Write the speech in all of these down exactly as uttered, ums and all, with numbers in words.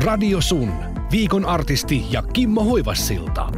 Radio Sun. Viikon artisti ja Kimmo Hoivassilta.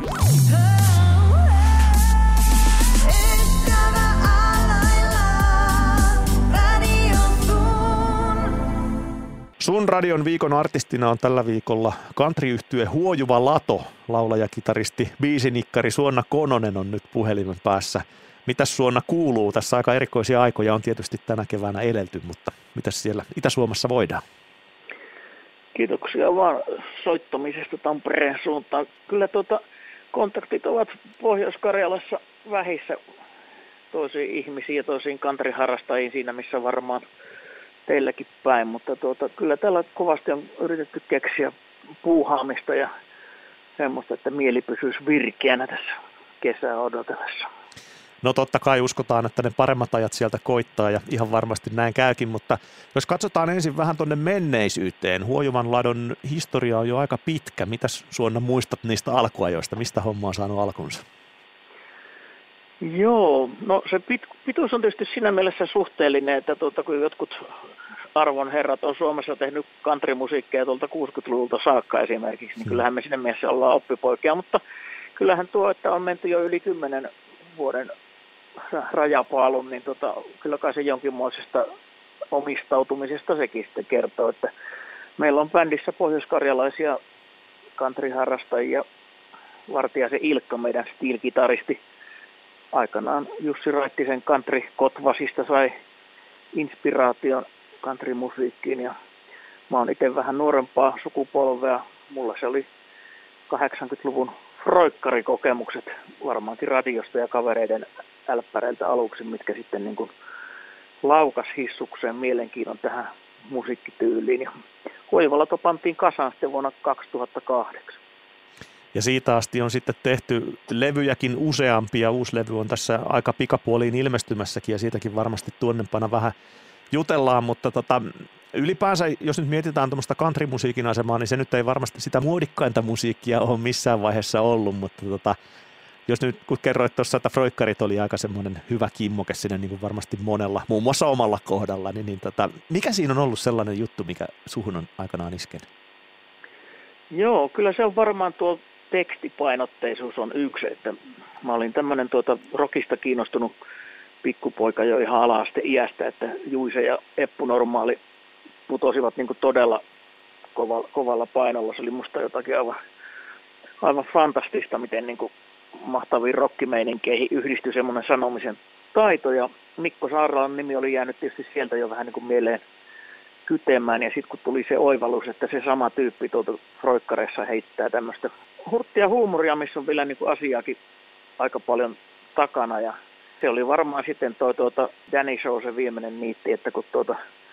Sun radion viikon artistina on tällä viikolla country-yhtye Huojuva Lato. Laulaja-kitaristi, biisinikkari Suonna Kononen on nyt puhelimen päässä. Mitäs Suonna kuuluu? Tässä aika erikoisia aikoja on tietysti tänä keväänä elelty, mutta mitäs siellä Itä-Suomessa voidaan? Kiitoksia vaan soittamisesta Tampereen suuntaan. Kyllä tuota, kontaktit ovat Pohjois-Karjalassa vähissä toisiin ihmisiin ja toisiin countryharrastajiin siinä, missä varmaan teilläkin päin, mutta tuota, kyllä täällä kovasti on yritetty keksiä puuhaamista ja semmoista, että mieli pysyisi virkeänä tässä kesää odotellessa. No totta kai uskotaan, että ne paremmat ajat sieltä koittaa ja ihan varmasti näin käykin, mutta jos katsotaan ensin vähän tuonne menneisyyteen, Huojuvan Ladon historia on jo aika pitkä. Mitäs Suonna muistat niistä alkuajoista? Mistä homma on saanut alkunsa? Joo, no se pit, pituus on tietysti siinä mielessä suhteellinen, että tuota, kun jotkut arvon herrat on Suomessa tehnyt countrymusiikkia tuolta kuusikymmentäluvulta saakka esimerkiksi, niin kyllähän me siinä mielessä ollaan oppipoikia, mutta kyllähän tuo, että on menty jo yli kymmenen vuoden rajapaalun, niin tota, kyllä kai se jonkinmoisesta omistautumisesta sekin sitten kertoo, että meillä on bändissä pohjoiskarjalaisia countryharrastajia, Vartiaisen Ilkka, meidän steel-kitaristi, aikanaan Jussi Raittisen country Kotvasista sai inspiraation countrymusiikkiin ja mä oon itse vähän nuorempaa sukupolvea. Mulla se oli kahdeksankymmentäluvun froikkarikokemukset varmaankin radiosta ja kavereiden älppäreiltä aluksi, mitkä sitten niin kuin laukas hissukseen mielenkiinnon tähän musiikkityyliin. Ja Huojuva Lato pantiin kasaan sitten vuonna kaksituhattakahdeksan. Ja siitä asti on sitten tehty levyjäkin useampia. Uusi levy on tässä aika pikapuoliin ilmestymässäkin ja siitäkin varmasti tuonnempana vähän jutellaan, mutta tota, ylipäänsä jos nyt mietitään tuommoista countrymusiikin asemaa, niin se nyt ei varmasti sitä muodikkainta musiikkia ole missään vaiheessa ollut, mutta tota, jos nyt kun kerroit tuossa, että froikkarit oli aika semmoinen hyvä kimmoke sinne niin kuin varmasti monella, muun muassa omalla kohdalla, niin, niin tota, mikä siinä on ollut sellainen juttu, mikä suhun on aikanaan iskenyt? Joo, kyllä se on varmaan tuo tekstipainotteisuus on yksi, että mä olin tämmöinen tuota rockista kiinnostunut pikkupoika jo ihan ala-aste iästä, että Juise ja Eppu Normaali putosivat niin kuin todella kovalla, kovalla painolla. Se oli musta jotakin aivan, aivan fantastista, miten niin kuin mahtaviin rockimeininkkeihin yhdistyi semmoinen sanomisen taito. Ja Mikko Saaralan nimi oli jäänyt tietysti sieltä jo vähän niin kuin mieleen kytemään. Ja sitten kun tuli se oivallus, että se sama tyyppi tuolta froikkareissa heittää tämmöistä hurttia huumoria, missä on vielä niin kuin asiaakin aika paljon takana. Ja se oli varmaan sitten toi tuota Danny Show se viimeinen niitti, että kun tuota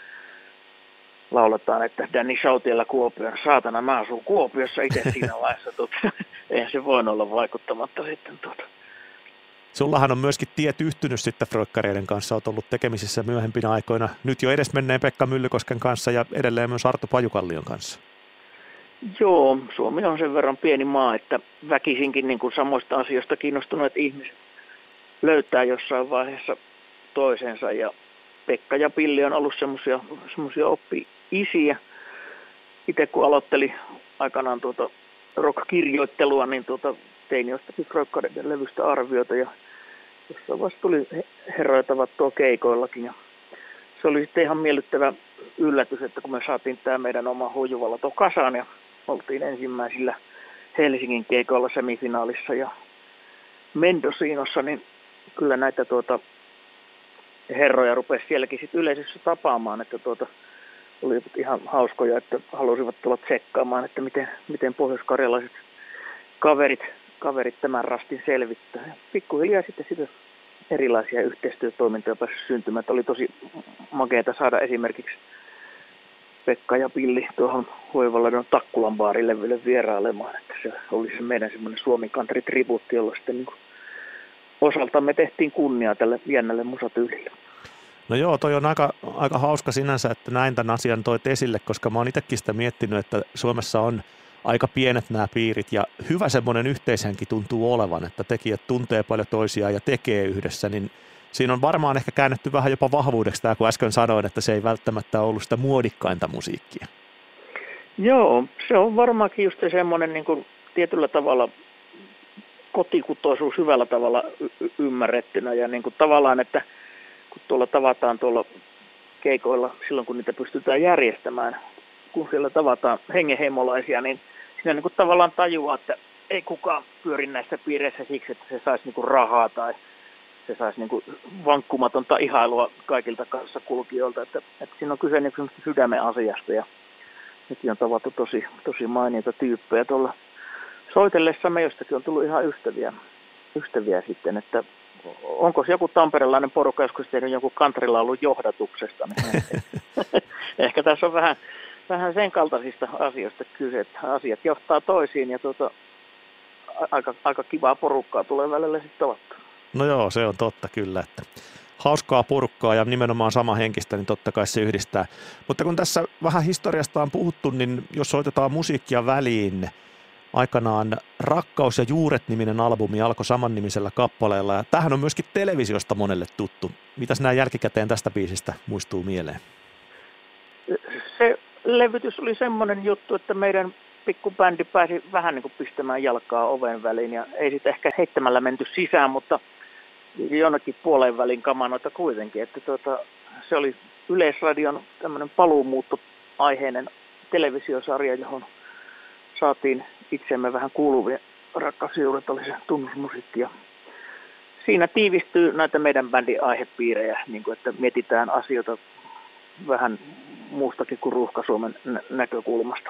lauletaan, että Danny Show tiellä Kuopion, saatana mä asun Kuopiossa itse siinä vaiheessa, tuota, eihän se voinut olla vaikuttamatta sitten tuota. Sullahan on myöskin tiet yhtynyt sitten froikkareiden kanssa, olet ollut tekemisissä myöhempinä aikoina, nyt jo edesmenneen Pekka Myllykosken kanssa ja edelleen myös Arto Pajukallion kanssa. Joo, Suomi on sen verran pieni maa, että väkisinkin niin kuin samoista asioista kiinnostuneet ihmiset löytää jossain vaiheessa toisensa ja Pekka ja Pilli on ollut semmoisia semmoisia oppi-isiä. Itse kun aloitteli aikanaan tuota rock-kirjoittelua, niin tuota, tein jostakin froikkareiden levystä arvioita ja jossain vaiheessa tuli herroja tavattua keikoillakin. Ja se oli sitten ihan miellyttävä yllätys, että kun me saatiin tämä meidän oma Huojuva Lato kasaan ja oltiin ensimmäisillä Helsingin keikoilla semifinaalissa ja Mendocinossa, niin kyllä näitä tuota herroja rupesi sielläkin sit yleisössä tapaamaan, että tuota oli ihan hauskoja, että halusivat tulla tsekkaamaan, että miten, miten pohjoiskarjalaiset kaverit, kaverit tämän rastin selvittää. Ja pikkuhiljaa sitten sitä erilaisia yhteistyötoimintoja pääsi syntymään. Että oli tosi makeata saada esimerkiksi Pekka ja Pilli tuohon Huojuvan Ladon Takkulan baarilevylle vierailemaan, että se oli se meidän semmoinen Suomi country tribuutti, jolla sitten niin kuin osaltamme tehtiin kunniaa tälle jännälle musatyylille. No joo, toi on aika, aika hauska sinänsä, että näin tämän asian toit esille, koska mä oon itsekin sitä miettinyt, että Suomessa on aika pienet nämä piirit ja hyvä semmoinen yhteishenki tuntuu olevan, että tekijät tuntee paljon toisiaan ja tekee yhdessä, niin siinä on varmaan ehkä käännetty vähän jopa vahvuudeksi tämä, kun äsken sanoin, että se ei välttämättä ollut sitä muodikkainta musiikkia. Joo, se on varmaankin just semmoinen niin kuin tietyllä tavalla kotikutoisuus hyvällä tavalla y- ymmärrettynä ja niin kuin tavallaan, että kun tuolla tavataan tuolla keikoilla silloin, kun niitä pystytään järjestämään, kun siellä tavataan hengenheimolaisia, niin siinä niin kuin tavallaan tajuaa, että ei kukaan pyöri näissä piireissä siksi, että se saisi niin kuin rahaa tai se saisi niin kuin vankkumatonta ihailua kaikilta kanssakulkijoilta, että, että siinä on kyse niin kuin sydämen asiasta ja nekin on tavattu tosi, tosi mainita tyyppejä tuolla soitellessamme, jostakin on tullut ihan ystäviä, ystäviä sitten, että onko se joku tamperelainen porukka joskus tehnyt jonkun countrylaulun johdatuksesta, niin ehkä tässä on vähän, vähän sen kaltaisista asioista kyse, että asiat johtaa toisiin ja tuota, aika, aika kivaa porukkaa tulee välillä sitten tavattua. No joo, se on totta kyllä, että hauskaa porukkaa ja nimenomaan sama henkistä, niin totta kai se yhdistää. Mutta kun tässä vähän historiasta on puhuttu, niin jos soitetaan musiikkia väliin, aikanaan Rakkaus ja juuret-niminen albumi alkoi samannimisellä kappaleella ja tämähän on myöskin televisiosta monelle tuttu. Mitäs nämä jälkikäteen tästä biisistä muistuu mieleen? Se levytys oli semmoinen juttu, että meidän pikkubändi pääsi vähän niin kuin pistämään jalkaa oven väliin ja ei sitten ehkä heittämällä menty sisään, mutta jonnekin puolen välin kamanoita kuitenkin, että tuota, se oli Yleisradion tämmöinen paluumuuttoaiheinen televisiosarja, johon saatiin itsemme vähän kuuluvia. Rakkausjuuret oli se tunnusmusiikki ja siinä tiivistyy näitä meidän bändin aihepiirejä, niin kuin, että mietitään asioita vähän muustakin kuin Ruuhka-Suomen nä- näkökulmasta.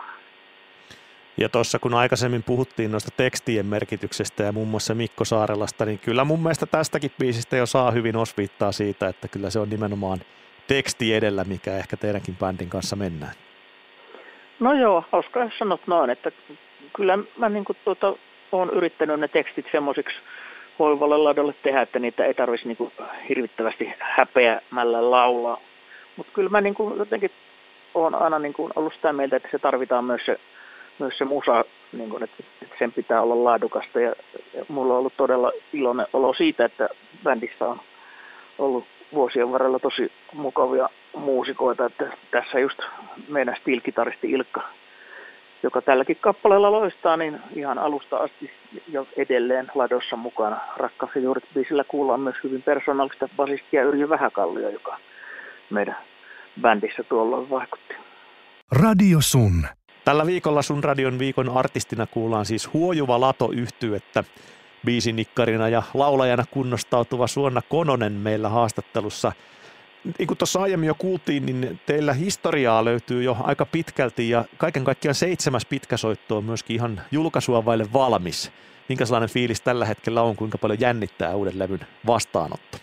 Ja tuossa kun aikaisemmin puhuttiin noista tekstien merkityksestä ja muun muassa Mikko Saarelasta, niin kyllä mun mielestä tästäkin biisistä jo saa hyvin osviittaa siitä, että kyllä se on nimenomaan teksti edellä, mikä ehkä teidänkin bändin kanssa mennään. No joo, hauskaa jos sanot noin, että kyllä mä niin kuin tuota, olen yrittänyt ne tekstit semmoisiksi hoivalle laidalle tehdä, että niitä ei tarvitsisi niin kuin hirvittävästi häpeämällä laulaa. Mutta kyllä mä niin kuin jotenkin olen aina niin kuin ollut sitä mieltä, että se tarvitaan myös se Myös se musa, niin kun, että sen pitää olla laadukasta ja, ja mulla on ollut todella iloinen olo siitä, että bändissä on ollut vuosien varrella tosi mukavia muusikoita, että tässä just meidän steel-kitaristi Ilkka, joka tälläkin kappaleella loistaa, niin ihan alusta asti jo edelleen ladossa mukana. Rakkaus ja juuret -biisillä kuullaan myös hyvin persoonallista basistia Yrjö Vähäkallio, joka meidän bändissä tuolloin vaikutti. Radio Sun. Tällä viikolla Sun Radion viikon artistina kuullaan siis Huojuva Lato-yhtyetä. Biisinikkarina ja laulajana kunnostautuva Suonna Kononen meillä haastattelussa. Niin kuin tuossa aiemmin jo kuultiin, niin teillä historiaa löytyy jo aika pitkälti ja kaiken kaikkiaan seitsemäs pitkäsoitto on myöskin ihan julkaisua vaille valmis. Minkälainen fiilis tällä hetkellä on, kuinka paljon jännittää uuden levyn vastaanotto?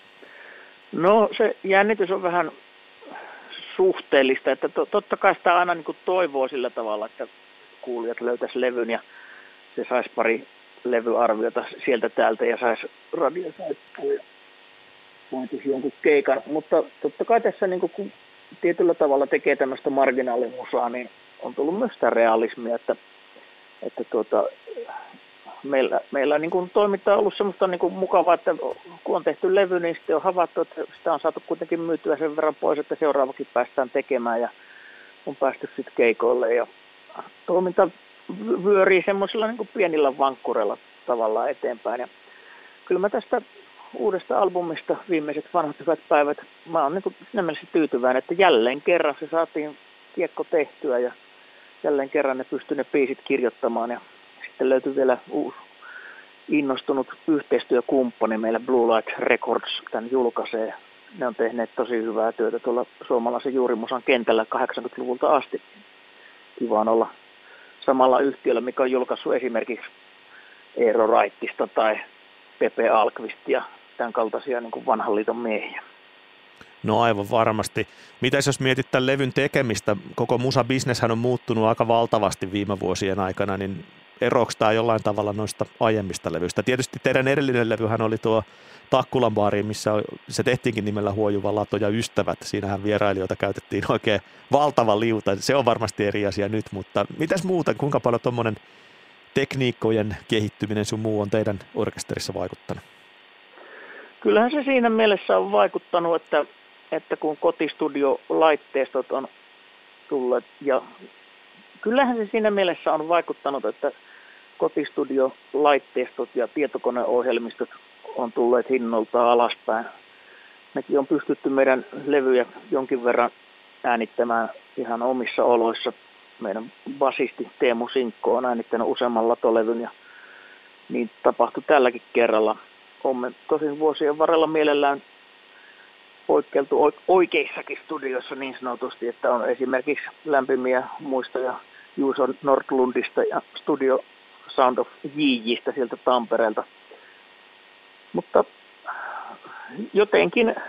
No se jännitys on vähän suhteellista, että to, totta kai sitä aina niin kuin toivoo sillä tavalla, että kuulijat löytäisi levyn ja se saisi pari levyarviota sieltä täältä ja saisi radiosäyttöä ja voitaisi jonkun keikan, mutta totta kai tässä niin kuin, kun tietyllä tavalla tekee tämmöistä marginaalimusaa, niin on tullut myös sitä realismia, että, että tuota, meillä, meillä niin kuin toiminta on ollut semmoista niin kuin mukavaa, että kun on tehty levy, niin sitten on havaittu, että sitä on saatu kuitenkin myytyä sen verran pois, että seuraavakin päästään tekemään ja on päästy sitten keikoille ja toiminta vyörii semmoisilla niin kuin pienillä vankkureilla tavallaan eteenpäin. Ja kyllä mä tästä uudesta albumista Viimeiset vanhat hyvät päivät, mä oon niin kuin siinä mielessä tyytyväinen, että jälleen kerran se saatiin kiekko tehtyä ja jälleen kerran ne pystyi ne biisit kirjoittamaan ja sitten löytyi vielä uusi innostunut yhteistyökumppani meillä Blue Light Records tämän julkaisee. Ne on tehneet tosi hyvää työtä tuolla suomalaisen juurimusan kentällä kahdeksankymmentäluvulta asti. Kiva on olla samalla yhtiöllä, mikä on julkaissut esimerkiksi Eero Raittista tai Pepe Alkvistia, tämän kaltaisia niin kuin vanhan liiton miehiä. No aivan varmasti. Mitäs jos mietit tämän levyn tekemistä? Koko musabisneshän on muuttunut aika valtavasti viime vuosien aikana, niin eroako tämä jollain tavalla noista aiemmista levyistä? Tietysti teidän edellinen levyhän oli tuo Takkulan baari, missä se tehtiinkin nimellä Huojuva Lato ja ystävät. Siinähän vierailijoita käytettiin oikein valtava liuta. Se on varmasti eri asia nyt, mutta mitäs muuta? Kuinka paljon tuommoinen tekniikkojen kehittyminen sun muu on teidän orkesterissa vaikuttanut? Kyllähän se siinä mielessä on vaikuttanut, että, että kun kotistudiolaitteistot on tulleet ja kyllähän se siinä mielessä on vaikuttanut, että kotistudiolaitteistot ja tietokoneohjelmistot on tulleet hinnoltaan alaspäin. Mekin on pystytty meidän levyjä jonkin verran äänittämään ihan omissa oloissa. Meidän basisti Teemu Sinkko on äänittänyt useamman latolevyn ja niin tapahtui tälläkin kerralla. Olemme tosin vuosien varrella mielellään poikkeiltu oikeissakin studioissa niin sanotusti, että on esimerkiksi lämpimiä muistoja Juuso Nordlundista ja Studio Sound of Jistä sieltä Tampereelta. Mutta jotenkin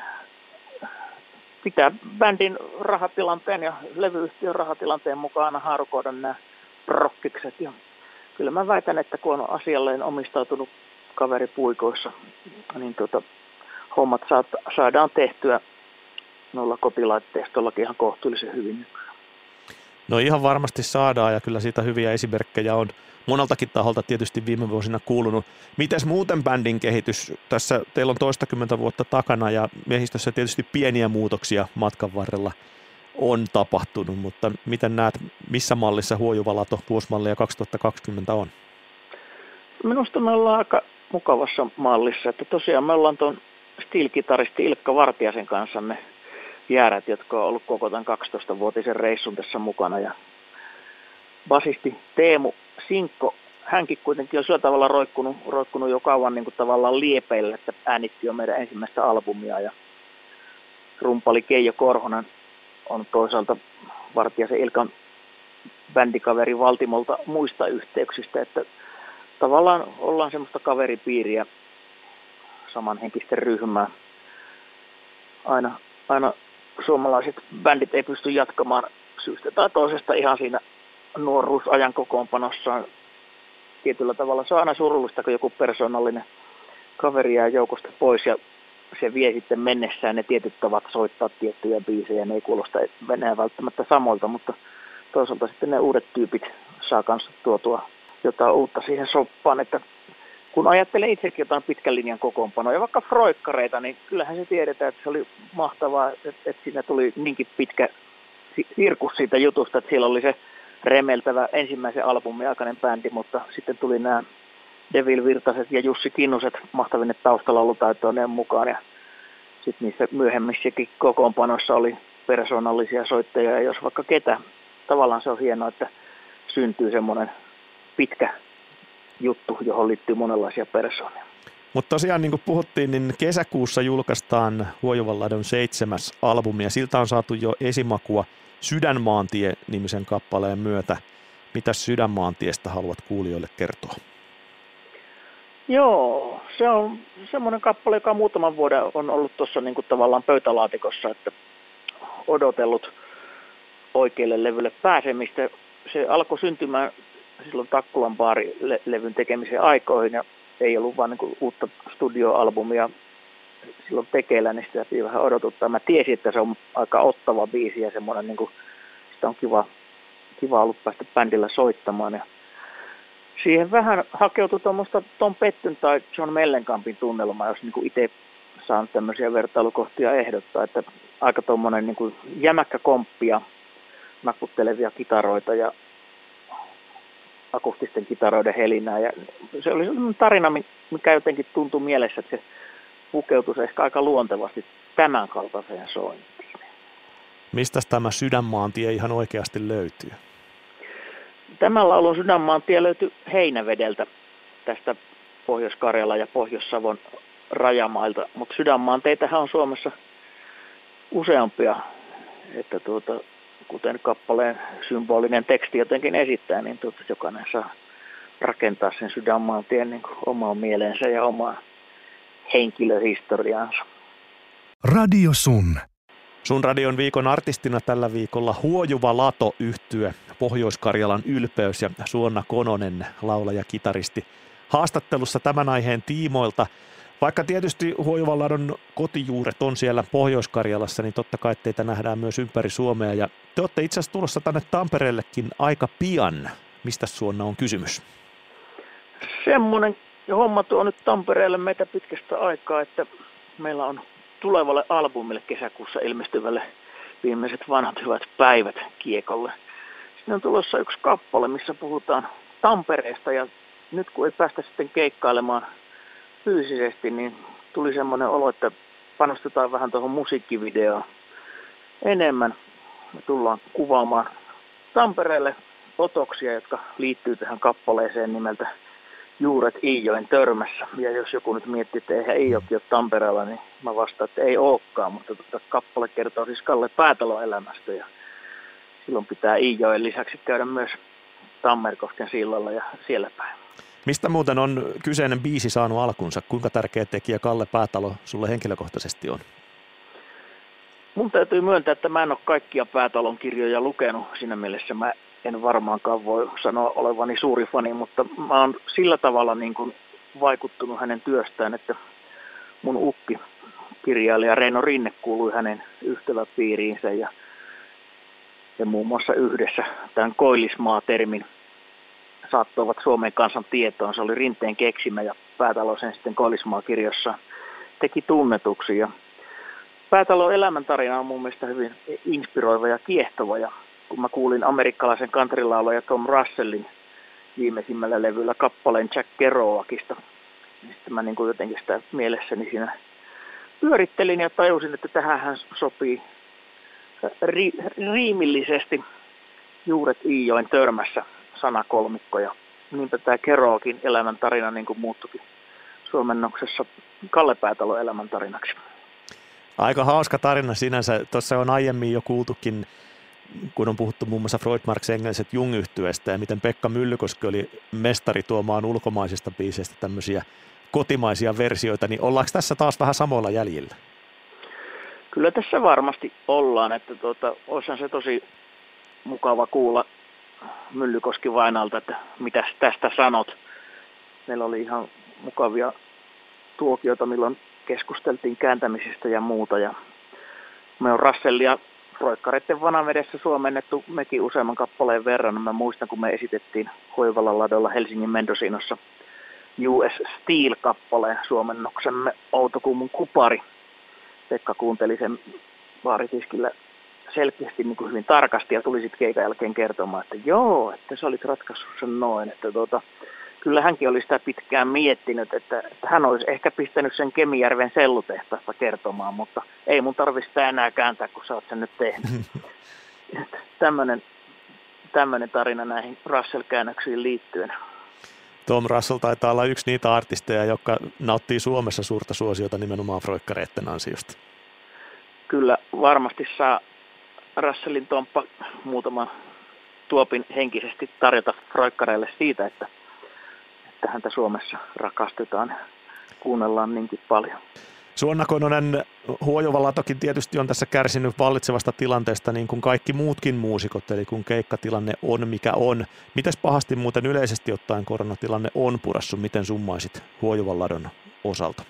pitää bändin rahatilanteen ja levyyhtiön rahatilanteen mukana haarukoida nämä prokkikset. Ja kyllä mä väitän, että kun on asialleen omistautunut kaveri puikoissa, niin tuota, hommat saat, saadaan tehtyä noilla kotilaitteistollakin ihan kohtuullisen hyvin. No ihan varmasti saadaan ja kyllä siitä hyviä esimerkkejä on moneltakin taholta tietysti viime vuosina kuulunut. Mites muuten bändin kehitys? Tässä teillä on toistakymmentä vuotta takana ja miehistössä tietysti pieniä muutoksia matkan varrella on tapahtunut, mutta miten näet, missä mallissa Huojuva Lato vuosimallia kaksituhattakaksikymmentä on? Minusta me ollaan aika mukavassa mallissa, että tosiaan me ollaan tuon steel-kitaristi Ilkka Vartiaisen kanssa ne jäärät, jotka on ollut koko tämän kaksitoistavuotisen reissun tässä mukana. Ja basisti Teemu Sinkko, hänkin kuitenkin on sillä tavalla roikkunut, roikkunut jo kauan niin kuin tavallaan liepeillä, että äänitti jo meidän ensimmäistä albumia. Ja rumpali Keijo Korhonen on toisaalta Vartiaisen Ilkan bändikaveri Valtimolta muista yhteyksistä, että tavallaan ollaan semmoista kaveripiiriä, samanhenkistä ryhmää. Aina, aina suomalaiset bändit ei pysty jatkamaan syystä tai toisesta ihan siinä nuoruusajan kokoonpanossaan. Tietyllä tavalla se on aina surullista, kun joku persoonallinen kaveri jää joukosta pois ja se vie sitten mennessään ne tietyt tavat soittaa tiettyjä biisejä. Ne ei kuulosta enää välttämättä samoilta, mutta toisaalta sitten ne uudet tyypit saa kanssa tuotua jotain uutta siihen soppaan, että kun ajattelen itsekin jotain pitkän linjan kokoonpanoja ja vaikka froikkareita, niin kyllähän se tiedetään, että se oli mahtavaa, että, että siinä tuli niinkin pitkä sirkus siitä jutusta, että siellä oli se remeltävä ensimmäisen albumin aikainen bändi, mutta sitten tuli nämä Devil Virtaset ja Jussi Kinnuset mahtavine taustalaulutaitoineen mukaan ja sitten niissä myöhemmissäkin kokoonpanoissa oli persoonallisia soittajia ja jos vaikka ketä. Tavallaan se on hienoa, että syntyy semmoinen pitkä juttu, johon liittyy monenlaisia persoonia. Mutta tosiaan niin kuin puhuttiin, niin kesäkuussa julkaistaan Huojuvan Ladon seitsemäs albumi ja siltä on saatu jo esimakua Sydänmaantie-nimisen kappaleen myötä. Mitä Sydänmaantiestä haluat kuulijoille kertoa? Joo, se on semmoinen kappale, joka muutaman vuoden on ollut tuossa niin kuin tavallaan pöytälaatikossa, että odotellut oikealle levylle pääsemistä. Se alkoi syntymään silloin Takkulan baarilevyn tekemisen aikoihin ja ei ollut vaan niin kuin uutta studioalbumia silloin tekeillä, niin sitä piti vähän odotuttaa. Mä tiesin, että se on aika ottava biisi ja semmoinen, niin kuin, sitä on kiva, kiva ollut päästä bändillä soittamaan. Ja siihen vähän hakeutui tuommoista Tom Pettyn tai John Mellencampin tunnelmaa, jos niin kuin itse saan tämmöisiä vertailukohtia ehdottaa, että aika tuommoinen niin kuin jämäkkä komppia, nakuttelevia kitaroita ja akustisten kitaroiden helinää. Ja se oli sellainen tarina, mikä jotenkin tuntui mielessä, että se pukeutuisi ehkä aika luontevasti tämän kaltaiseen sointiin. Mistä tämä Sydänmaantie ihan oikeasti löytyy? Tämän laulun Sydänmaantie löytyi Heinävedeltä tästä Pohjois-Karjalan ja Pohjois-Savon rajamailta, mutta Sydänmaanteitähän on Suomessa useampia, että tuota, kuten kappaleen symbolinen teksti jotenkin esittää, niin tuota, jokainen saa rakentaa sen Sydänmaantien niin omaan mieleensä ja omaan henkilöhistoriaansa. Radio Sun. Sun radion viikon artistina tällä viikolla Huojuva Lato -yhtye, Pohjois-Karjalan ylpeys ja Suonna Kononen, laulaja-kitaristi. Haastattelussa tämän aiheen tiimoilta. Vaikka tietysti Huojuvan Ladon kotijuuret on siellä Pohjois-Karjalassa, niin totta kai teitä nähdään myös ympäri Suomea. Ja te olette itse asiassa tulossa tänne Tampereellekin aika pian. Mistä Suonna on kysymys? Semmoinen homma tuo nyt Tampereelle meitä pitkästä aikaa, että meillä on tulevalle albumille kesäkuussa ilmestyvälle viimeiset vanhat hyvät päivät -kiekolle Sinne on tulossa yksi kappale, missä puhutaan Tampereesta ja nyt kun ei päästä sitten keikkailemaan fyysisesti, niin tuli semmoinen olo, että panostetaan vähän tuohon musiikkivideoon enemmän. Me tullaan kuvaamaan Tampereelle otoksia, jotka liittyy tähän kappaleeseen nimeltä Juuret Iijoen törmässä. Ja jos joku nyt miettii, että eihän Iijoki ole Tampereella, niin mä vastaan, että ei olekaan. Mutta tuota kappale kertoo siis Kalle Päätalon elämästä ja silloin pitää Iijoen lisäksi käydä myös Tammerkosken sillalla ja siellä päin. Mistä muuten on kyseinen biisi saanut alkunsa? Kuinka tärkeä tekijä Kalle Päätalo sulle henkilökohtaisesti on? Mun täytyy myöntää, että mä en ole kaikkia Päätalon kirjoja lukenut. Siinä mielessä mä en varmaankaan voi sanoa olevani suuri fani, mutta mä oon sillä tavalla niin kuin vaikuttunut hänen työstään, että mun ukki, kirjailija Reino Rinne, kuului hänen ystäväpiiriinsä ja, ja muun muassa yhdessä tämän Koillismaa-termin saattoivat Suomen kansan tietoon. Se oli Rinteen keksimä ja Päätalo sen sitten Koillismaa-kirjossa teki tunnetuksi. Ja Päätalon elämäntarina on mun mielestä hyvin inspiroiva ja kiehtova. Ja kun mä kuulin amerikkalaisen countrylaulaja Tom Russellin viimeisimmällä levyllä kappaleen Jack Kerouacista, niin sitten mä niin kuin jotenkin sitä mielessäni siinä pyörittelin ja tajusin, että tähän sopii ri- riimillisesti Juuret Iijoen törmässä sanakolmikko. Ja niinpä tämä Kerouacin elämäntarina niin kuin muuttukin suomennoksessa Kalle Päätalon elämäntarinaksi. Aika hauska tarina sinänsä. Tuossa on aiemmin jo kuultukin, kun on puhuttu muun muassa Freud, Marx, Engels, Jung-yhtyeestä ja miten Pekka Myllykoski oli mestari tuomaan ulkomaisista biiseistä tämmöisiä kotimaisia versioita, niin ollaanko tässä taas vähän samoilla jäljillä? Kyllä tässä varmasti ollaan, että tuota, olisihan se tosi mukava kuulla Myllykoski Vainalta, että mitä tästä sanot. Meillä oli ihan mukavia tuokioita, milloin keskusteltiin kääntämisestä ja muuta. Ja me on Russellia Roikkareiden Vanavedessä suomennettu mekin useamman kappaleen verran. Mä muistan, kun me esitettiin Hoivalan ladolla Helsingin Mendocinossa U S Steel-kappaleen suomennoksemme Outokummun kupari. Pekka kuunteli sen baaritiskillä selkeästi niin kuin hyvin tarkasti ja tuli sitten keikan jälkeen kertomaan, että joo, että sä olit ratkaissut sen noin. Että tuota, kyllä hänkin oli sitä pitkään miettinyt, että, että hän olisi ehkä pistänyt sen Kemijärven sellutehtaasta kertomaan, mutta ei mun tarvitse sitä enää kääntää, kun sä oot sen nyt tehnyt. Tämmöinen, tämmöinen tarina näihin Russell-käännöksiin liittyen. Tom Russell taitaa olla yksi niitä artisteja, jotka nauttii Suomessa suurta suosiota nimenomaan Froikkareitten ansiosta. Kyllä varmasti saa Russellin Tomppa muutaman tuopin henkisesti tarjota Froikkareille siitä, että, että häntä Suomessa rakastetaan, kuunnellaan niinkin paljon. Suonna Kononen, Huojuvalla toki tietysti on tässä kärsinyt vallitsevasta tilanteesta niin kuin kaikki muutkin muusikot, eli kun keikkatilanne on mikä on. Mites pahasti muuten yleisesti ottaen koronatilanne on purassut, miten summaisit Huojuvan ladon osalta?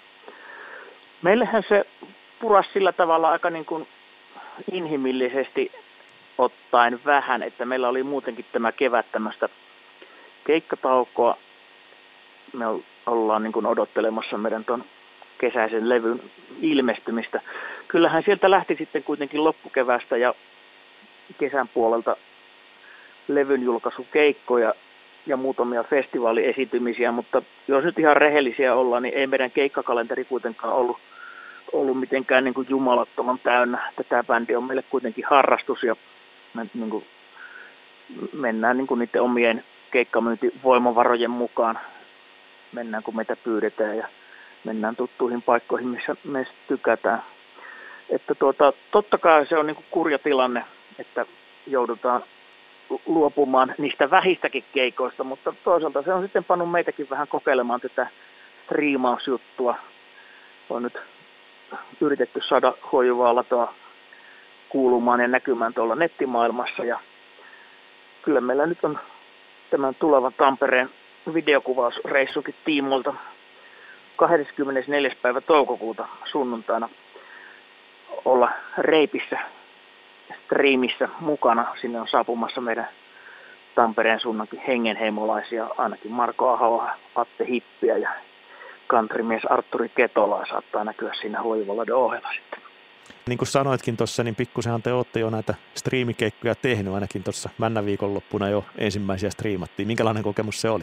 Meillähän se purasi sillä tavalla aika niin kuin inhimillisesti ottaen vähän, että meillä oli muutenkin tämä kevät tämmöistä keikkataukoa. Me ollaan niin kuin odottelemassa meidän tuon kesäisen levyn ilmestymistä. Kyllähän sieltä lähti sitten kuitenkin loppukevästä ja kesän puolelta levyn julkaisukeikkoja ja muutamia festivaaliesitymisiä, mutta jos nyt ihan rehellisiä ollaan, niin ei meidän keikkakalenteri kuitenkaan ollut, ollut mitenkään niin kuin jumalattoman täynnä. Tämä bändi on meille kuitenkin harrastus ja me niin kuin mennään niin kuin niiden omien keikkamyyntivoimavarojen mukaan. Mennään kun meitä pyydetään ja mennään tuttuihin paikkoihin, missä me tykätään. Että tuota, totta kai se on niin kuin kurja tilanne, että joudutaan luopumaan niistä vähistäkin keikoista, mutta toisaalta se on sitten pannut meitäkin vähän kokeilemaan tätä striimausjuttua. On nyt yritetty saada Huojuvaa latoa kuulumaan ja näkymään tuolla nettimaailmassa. Ja kyllä meillä nyt on tämän tulevan Tampereen videokuvausreissukin tiimoilta kahdeskymmenesneljäs päivä toukokuuta sunnuntaina olla Reipissä striimissä mukana. Sinne on saapumassa meidän Tampereen suunnankin hengenheimolaisia, ainakin Marko Ahoa, Atte Hippiä ja countrymies Artturi Ketolaa saattaa näkyä siinä Huojuvaladon ohella sitten. Niin kuin sanoitkin tuossa, niin pikkusenhan te olette jo näitä striimikeikkoja tehnyt, ainakin tuossa männä viikonloppuna jo ensimmäisiä striimattiin. Minkälainen kokemus se oli?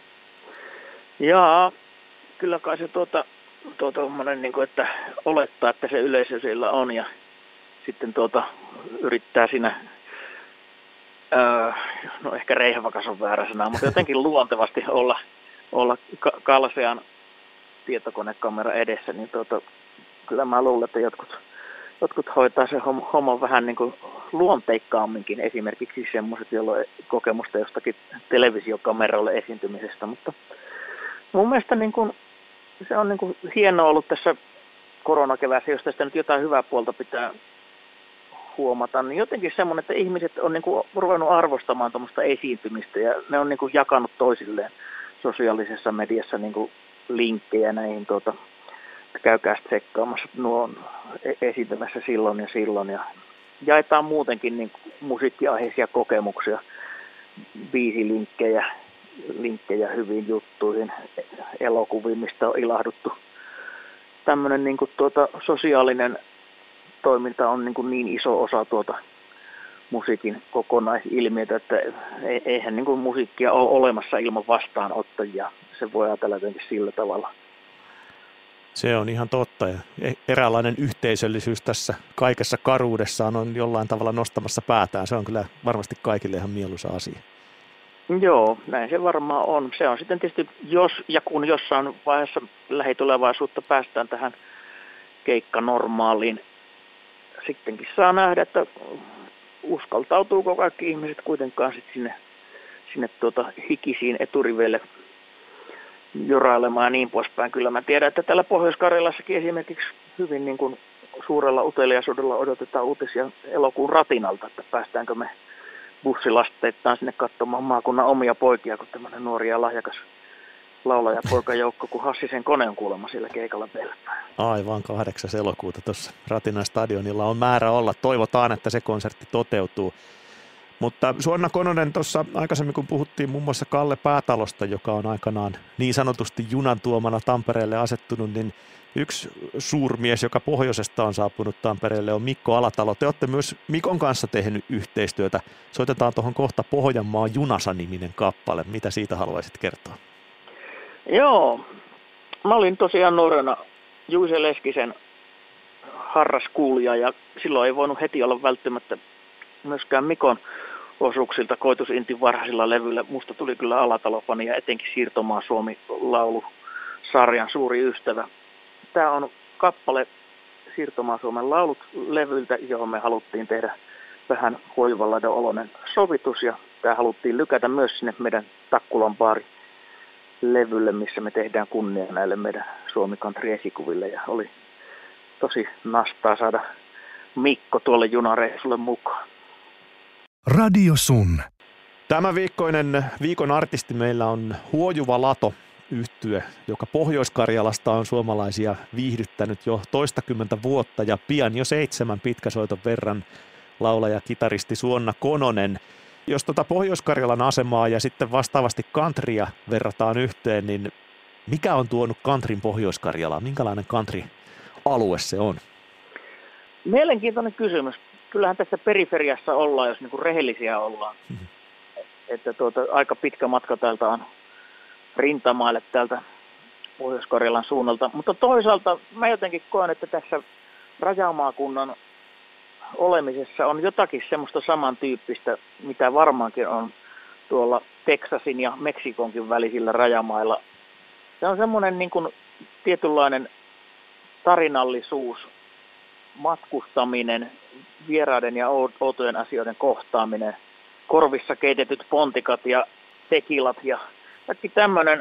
Jaa, kyllä kai se tuota, tuota niin kuin, että olettaa, että se yleisö siellä on ja sitten tuota, yrittää siinä, öö, no ehkä reihvakas on väärä sana, mutta jotenkin luontevasti olla, olla kalsean tietokonekamera edessä, niin tuota, kyllä mä luulen, että jotkut, jotkut hoitaa se homman vähän niin kuin luonteikkaamminkin, esimerkiksi semmoiset, joilla on kokemusta jostakin televisiokameroille esiintymisestä, mutta mun mielestä niin kuin, se on niin kuin hienoa ollut tässä koronakeväässä, jos tästä nyt jotain hyvää puolta pitää huomata, niin jotenkin semmoinen, että ihmiset on niin kuin ruvennut arvostamaan tuommoista esiintymistä ja ne on niin kuin jakanut toisilleen sosiaalisessa mediassa niin kuin linkkejä näihin, tuota, käykää tsekkaamassa, nuo on esiintymässä silloin ja silloin ja jaetaan muutenkin niin kuin musiikkiaiheisia kokemuksia, biisilinkkejä, linkkejä hyviin juttuihin, elokuviin, mistä on ilahduttu. Tämmöinen niin kuin tuota, sosiaalinen toiminta on niin, kuin niin iso osa tuota musiikin kokonaisilmiötä, että eihän niin kuin musiikkia ole olemassa ilman vastaanottajia. Se voi ajatella jotenkin sillä tavalla. Se on ihan totta ja eräänlainen yhteisöllisyys tässä kaikessa karuudessaan on jollain tavalla nostamassa päätään. Se on kyllä varmasti kaikille ihan mieluisa asia. Joo, näin se varmaan on. Se on sitten tietysti, jos ja kun jossain vaiheessa lähitulevaisuutta päästään tähän keikkanormaaliin, sittenkin saa nähdä, että uskaltautuuko kaikki ihmiset kuitenkaan sitten sinne, sinne tuota hikisiin eturiveille jorailemaan ja niin poispäin. Kyllä mä tiedän, että täällä Pohjois-Karjalassakin esimerkiksi hyvin niin kuin suurella uteliaisuudella odotetaan uutisia elokuun Ratinalta, että päästäänkö me bussilasteittain sinne katsomaan maakunnan omia poikia, kun tämmöinen nuori ja lahjakas laulajapoikajoukko, kun Hassisen kone on kuulemma sillä keikalla pelpää. Aivan kahdeksas elokuuta tuossa Ratinan stadionilla on määrä olla. Toivotaan, että se konsertti toteutuu. Mutta Suonna Kononen tuossa aikaisemmin, kun puhuttiin muun muassa Kalle Päätalosta, joka on aikanaan niin sanotusti junan tuomana Tampereelle asettunut, niin yksi suurmies, joka pohjoisesta on saapunut Tampereelle, on Mikko Alatalo. Te olette myös Mikon kanssa tehnyt yhteistyötä. Soitetaan tuohon kohta Pohjanmaan junasa-niminen kappale. Mitä siitä haluaisit kertoa? Joo, mä olin tosiaan nuorena Juise Leskisen harraskuulija ja silloin ei voinut heti olla välttämättä myöskään Mikon osuuksilta Koitusintin varhaisilla levyillä. Musta tuli kyllä Alatalo-fani ja etenkin Siirtomaa Suomi-laulusarjan suuri ystävä. Tämä on kappale Siirtomaa Suomen laulut levyltä, johon me haluttiin tehdä vähän Hoivaladon oloinen sovitus ja tämä haluttiin lykätä myös sinne meidän Takkulan baari levylle, missä me tehdään kunnia näille meidän Suomi Country esikuville ja oli tosi nastaa saada Mikko tuolle junareissulle mukaan. Radio Sun. Tämä viikkoinen viikon artisti meillä on Huojuva Lato -yhtye, joka Pohjois-Karjalasta on suomalaisia viihdyttänyt jo toistakymmentä vuotta ja pian jo seitsemän pitkäsoiton verran laulaja kitaristi Suonna Kononen. Jos tuota Pohjois-Karjalan asemaa ja sitten vastaavasti countrya verrataan yhteen, niin mikä on tuonut countryn Pohjois-Karjalaan? Minkälainen country-alue se on? Mielenkiintoinen kysymys. Kyllähän tässä periferiassa ollaan, jos niinku rehellisiä ollaan. Mm-hmm. Että tuota, aika pitkä matka täältä on rintamaille täältä Pohjois-Karjalan suunnalta. Mutta toisaalta mä jotenkin koen, että tässä rajamaakunnan olemisessa on jotakin semmoista samantyyppistä, mitä varmaankin on tuolla Teksasin ja Meksikonkin välisillä rajamailla. Se on semmoinen niin kuin tietynlainen tarinallisuus, matkustaminen, vieraiden ja outojen asioiden kohtaaminen, korvissa keitetyt pontikat ja tekilat ja kaikki tämmöinen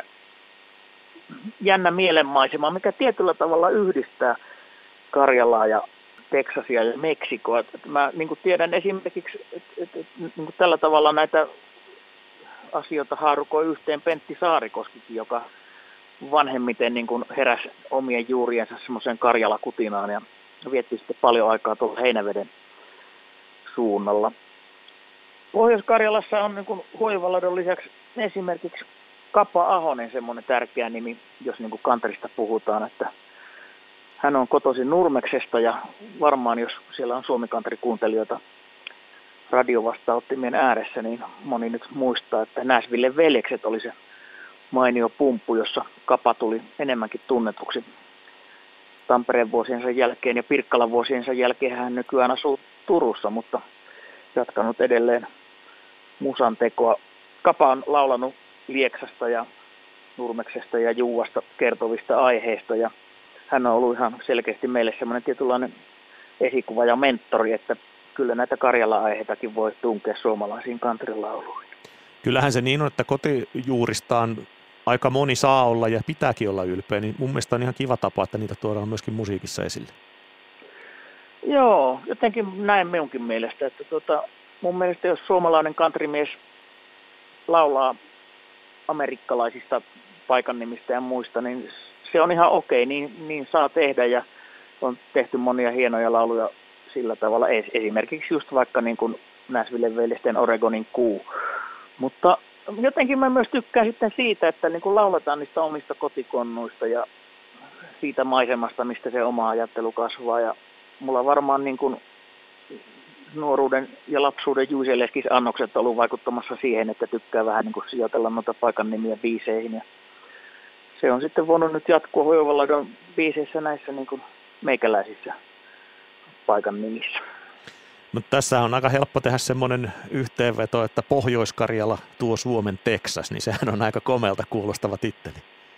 jännä mielenmaisema, mikä tietyllä tavalla yhdistää Karjalaa ja Teksasia ja Meksikoa. Että mä niin kuin tiedän esimerkiksi, että, että, että niin kuin tällä tavalla näitä asioita haarukoi yhteen Pentti Saarikoskikin, joka vanhemmiten niin kuin heräsi omien juuriensa semmoiseen Karjala-kutinaan ja vietti sitten paljon aikaa tuolla Heinäveden suunnalla. Pohjois-Karjalassa on niin kuin Huojuvaladon lisäksi esimerkiksi Kapa Ahonen semmoinen tärkeä nimi, jos niin kuin countrysta puhutaan, että hän on kotoisin Nurmeksesta ja varmaan jos siellä on Suomi Country -kuuntelijoita radiovastaanottimien ääressä, niin moni nyt muistaa, että Nashvillen veljekset oli se mainio pumppu, jossa Kapa tuli enemmänkin tunnetuksi Tampereen vuosiensa jälkeen ja Pirkkalan vuosiensa jälkeen hän nykyään asuu Turussa, mutta jatkanut edelleen musan tekoa. Kapa on laulanut Lieksasta ja Nurmeksesta ja Juuasta kertovista aiheista ja hän on ollut ihan selkeästi meille semmoinen tietynlainen esikuva ja mentori, että kyllä näitä Karjala-aiheitakin voi tunkea suomalaisiin countrylauluihin. Kyllähän se niin on, että kotijuuristaan aika moni saa olla ja pitääkin olla ylpeä, niin mun mielestä on ihan kiva tapa, että niitä tuodaan myöskin musiikissa esille. Joo, jotenkin näin minunkin mielestä, että tota, mun mielestä jos suomalainen countrymies laulaa amerikkalaisista paikannimistä ja muista, niin se on ihan okei, niin, niin saa tehdä ja on tehty monia hienoja lauluja sillä tavalla, esimerkiksi just vaikka niin kuin Nashvillen veljesten Oregonin kuu. Mutta jotenkin mä myös tykkään sitten siitä, että niin kuin lauletaan niistä omista kotikonnuista ja siitä maisemasta, mistä se oma ajattelu kasvaa. Ja mulla varmaan niin kuin nuoruuden ja lapsuuden Juise Leskis annokset on ollut vaikuttamassa siihen, että tykkää vähän niin kuin sijoitella noita paikan nimiä biiseihin. Ja se on sitten voinut nyt jatkua Hoivaladon biiseissä näissä niin kuin meikäläisissä paikan nimissä. Mutta tässä on aika helppo tehdä semmoinen yhteenveto, että Pohjois-Karjala tuo Suomen Texas, niin sehän on aika komealta kuulostava titteli.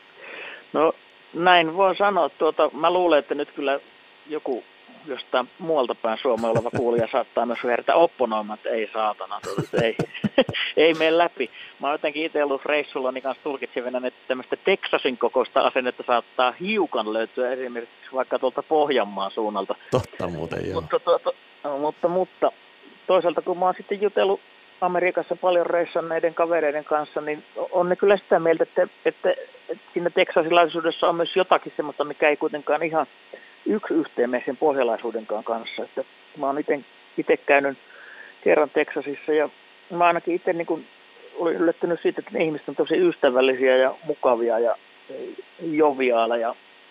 No näin voi sanoa. Tuota, mä luulen, että nyt kyllä joku jostain muualta päin Suomea oleva kuulija saattaa myös herätä opponoimaan, että ei saatana, tuota, ei, ei mene läpi. Mä oon jotenkin itse ollut reissulla niin kanssa tulkitsevänä, että tämmöistä Texasin kokoista asennetta saattaa hiukan löytyä esimerkiksi vaikka tuolta Pohjanmaan suunnalta. Totta muuten, joo. Mutta, tuota, mutta, mutta toisaalta kun mä oon sitten jutellut Amerikassa paljon reissanneiden kavereiden kanssa, niin on ne kyllä sitä mieltä, että, että, että siinä teksasilaisuudessa on myös jotakin semmoista, mikä ei kuitenkaan ihan yksi yhteen mene sen pohjalaisuudenkaan kanssa. Että mä oon itse käynyt kerran Teksasissa ja mä ainakin itse niin kuin olin yllättynyt siitä, että ne ihmiset on tosi ystävällisiä ja mukavia ja joviaaleja.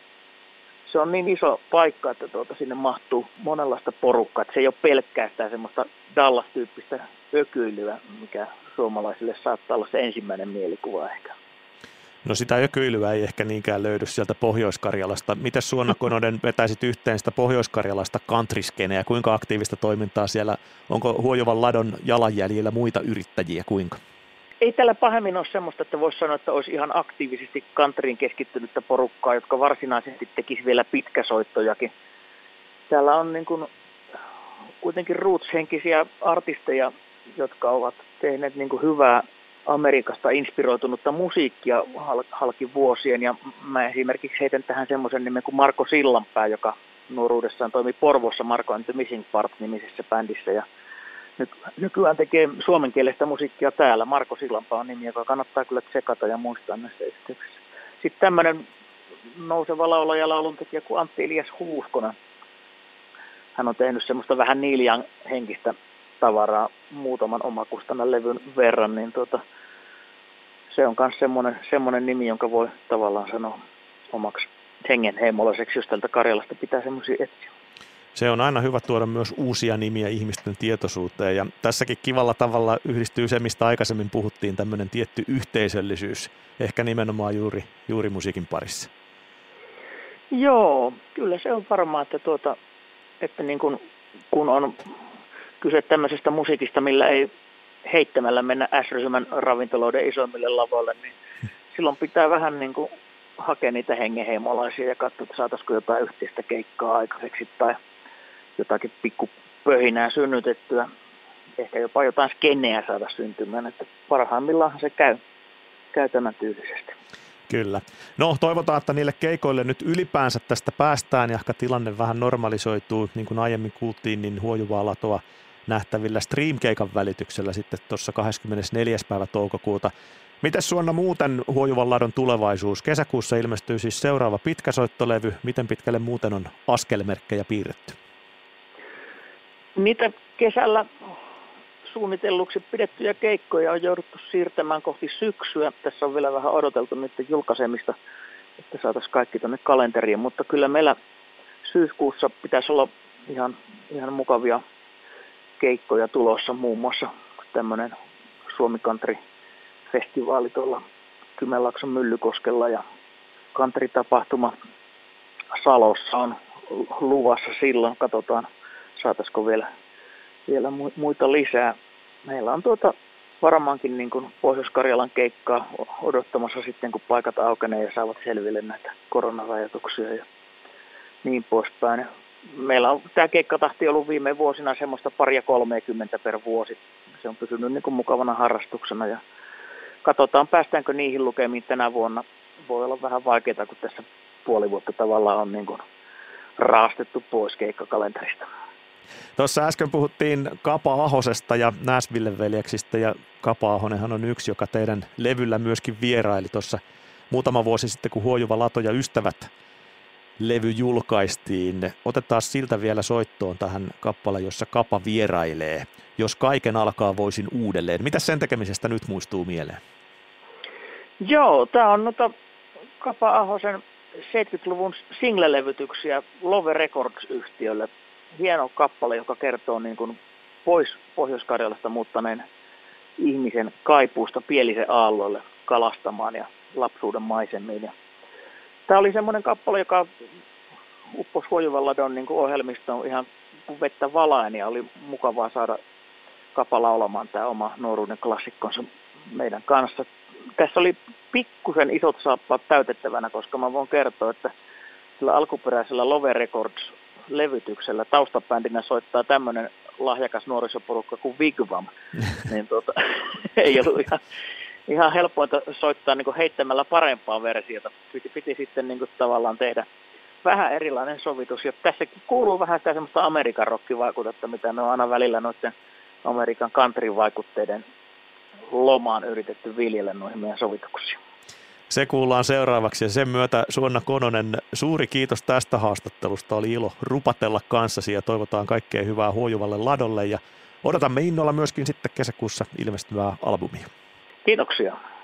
Se on niin iso paikka, että tuota, sinne mahtuu monenlaista porukkaa. Että se ei ole pelkästään semmoista Dallas-tyyppistä ökyilyä, mikä suomalaisille saattaa olla se ensimmäinen mielikuva ehkä. No sitä ökyilyä ei ehkä niinkään löydy sieltä Pohjois-Karjalasta. Miten Suonna Kononen vetäisit yhteen sitä Pohjois-Karjalasta countryskeneä? Kuinka aktiivista toimintaa siellä? Onko Huojovan ladon jalanjäljillä muita yrittäjiä? Kuinka? Ei tällä pahemmin ole semmoista, että voisi sanoa, että olisi ihan aktiivisesti countryin keskittynyttä porukkaa, jotka varsinaisesti tekisi vielä pitkäsoittojakin. Täällä on niin kuin kuitenkin roots-henkisiä artisteja, jotka ovat tehneet niin kuin hyvää Amerikasta inspiroitunutta musiikkia halki vuosien. Ja mä esimerkiksi heitän tähän semmoisen nimen kuin Marko Sillanpää, joka nuoruudessaan toimi Porvoossa Marko and the Missing Part-nimisessä bändissä. Ja nyt, nykyään tekee suomenkielistä musiikkia täällä. Marko Sillanpää on nimi, joka kannattaa kyllä tsekata ja muistaa näistä esityksissä. Sitten tämmöinen nouseva laulaja ja lauluntekijä kuin Antti Elias Huuskonen. Hän on tehnyt semmoista vähän Neil Young henkistä tavaraa muutaman omakustannan levyn verran, niin tuota, se on myös semmoinen, semmoinen nimi, jonka voi tavallaan sanoa omaksi hengenheimolaiseksi, jos tältä Karjalasta pitää semmoisia etsiä. Se on aina hyvä tuoda myös uusia nimiä ihmisten tietoisuuteen, ja tässäkin kivalla tavalla yhdistyy se, mistä aikaisemmin puhuttiin, tämmöinen tietty yhteisöllisyys, ehkä nimenomaan juuri, juuri musiikin parissa. Joo, kyllä se on varmaa, että, tuota, että niin kun, kun on kyse tämmöisestä musiikista, millä ei heittämällä mennä S-ryhmän ravintoloiden isommille lavoille, niin silloin pitää vähän niin kuin hakea niitä hengenheimolaisia ja katsoa, että saataisiko jotain yhteistä keikkaa aikaiseksi tai jotakin pikkupöhinää synnytettyä. Ehkä jopa jotain skenneä saada syntymään, että parhaimmillaan se käy, käy tämän tyylisesti. Kyllä. No toivotaan, että niille keikoille nyt ylipäänsä tästä päästään ja ehkä tilanne vähän normalisoituu. Niin kuin aiemmin kuultiin, niin Huojuvaa latoa nähtävillä Stream-keikan välityksellä sitten tuossa kahdeskymmenesneljäs päivä toukokuuta. Mites Suonna muuten Huojuvan ladon tulevaisuus? Kesäkuussa ilmestyy siis seuraava pitkäsoittolevy. Miten pitkälle muuten on askelmerkkejä piirretty? Niitä kesällä suunnitelluksi pidettyjä keikkoja on jouduttu siirtämään kohti syksyä. Tässä on vielä vähän odoteltu niiden julkaisemista, että saataisiin kaikki tuonne kalenteriin, mutta kyllä meillä syyskuussa pitäisi olla ihan, ihan mukavia keikkoja tulossa, muun muassa tämmöinen Suomi Country-festivaali tuolla Kymenlaakson Myllykoskella ja country-tapahtuma Salossa on luvassa silloin. Katsotaan, saataisiko vielä, vielä muita lisää. Meillä on tuota varmaankin niin kuin Pohjois-Karjalan keikkaa odottamassa sitten, kun paikat aukenee ja saavat selville näitä koronarajoituksia ja niin poispäin. Meillä on tämä keikkatahti ollut viime vuosina semmoista paria kolmekymmentä per vuosi. Se on pysynyt niin kuin mukavana harrastuksena ja katsotaan, päästäänkö niihin lukemiin tänä vuonna. Voi olla vähän vaikeaa, kun tässä puoli vuotta tavallaan on niin kuin raastettu pois keikkakalenterista. Tuossa äsken puhuttiin Kapa Ahosesta ja Nashville-veljeksistä, ja Kapa Ahonenhan on yksi, joka teidän levyllä myöskin vieraili tuossa muutama vuosi sitten, kun Huojuva Lato ja Ystävät levy julkaistiin. Otetaan siltä vielä soittoon tähän kappale, jossa Kapa vierailee. Jos kaiken alkaa, voisin uudelleen. Mitä sen tekemisestä nyt muistuu mieleen? Joo, tämä on noita Kapa Ahosen seitsemänkymmentäluvun single-levytyksiä Love Records-yhtiölle. Hieno kappale, joka kertoo niin kuin pois Pohjois-Karjalasta muuttaneen ihmisen kaipuusta Pielisen aalloille kalastamaan ja lapsuuden maisemiin. Ja tämä oli semmoinen kappale, joka upposi Huojuvan Ladon niin kuin ohjelmistoon ihan kuin vettä valaen, ja oli mukavaa saada Kapa laulamaan tämä oma nuoruuden klassikkonsa meidän kanssa. Tässä oli pikkusen isot saappaat täytettävänä, koska mä voin kertoa, että sillä alkuperäisellä Love Records-levytyksellä taustabändinä soittaa tämmöinen lahjakas nuorisoporukka kuin Wigwam. niin tuota, ei ollut ihan, ihan helpointa soittaa niin kuin heittämällä parempaa versiota. Piti, piti sitten niin kuin tavallaan tehdä vähän erilainen sovitus. Ja tässäkin kuuluu vähän sitä semmoista Amerikan rockivaikutetta, mitä me on aina välillä noiden Amerikan country-vaikutteiden lomaan yritetty viljellä noihin meidän sovituksiin. Se kuullaan seuraavaksi, ja sen myötä Suonna Kononen, suuri kiitos tästä haastattelusta. Oli ilo rupatella kanssasi ja toivotaan kaikkea hyvää Huojuvalle Ladolle, ja odotamme innolla myöskin sitten kesäkuussa ilmestyvää albumia. Kiitoksia.